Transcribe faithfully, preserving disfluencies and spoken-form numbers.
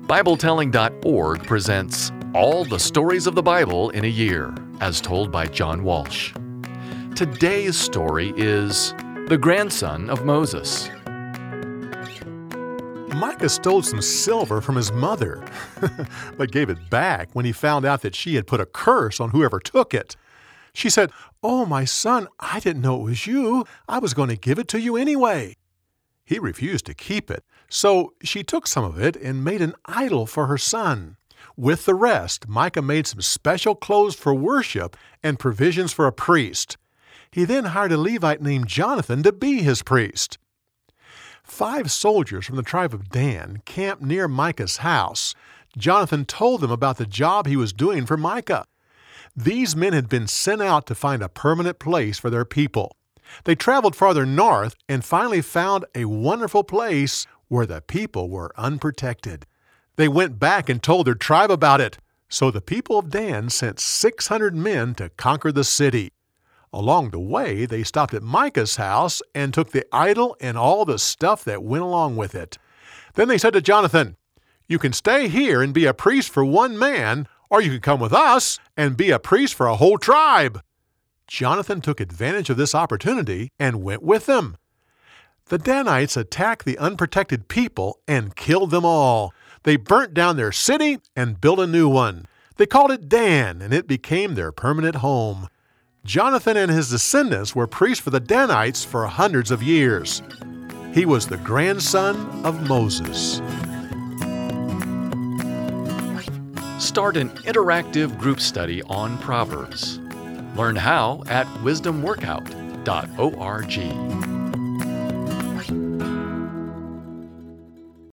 Bible Telling dot org presents All the Stories of the Bible in a Year, as told by John Walsh. Today's story is The Grandson of Moses. Micah stole some silver from his mother, but gave it back when he found out that she had put a curse on whoever took it. She said, "Oh, my son, I didn't know it was you. I was going to give it to you anyway." He refused to keep it, so she took some of it and made an idol for her son. With the rest, Micah made some special clothes for worship and provisions for a priest. He then hired a Levite named Jonathan to be his priest. Five soldiers from the tribe of Dan camped near Micah's house. Jonathan told them about the job he was doing for Micah. These men had been sent out to find a permanent place for their people. They traveled farther north and finally found a wonderful place where the people were unprotected. They went back and told their tribe about it. So the people of Dan sent six hundred men to conquer the city. Along the way, they stopped at Micah's house and took the idol and all the stuff that went along with it. Then they said to Jonathan, "You can stay here and be a priest for one man, or you can come with us and be a priest for a whole tribe." Jonathan took advantage of this opportunity and went with them. The Danites attacked the unprotected people and killed them all. They burnt down their city and built a new one. They called it Dan, and it became their permanent home. Jonathan and his descendants were priests for the Danites for hundreds of years. He was the grandson of Moses. Start an interactive group study on Proverbs. Learn how at wisdom workout dot org.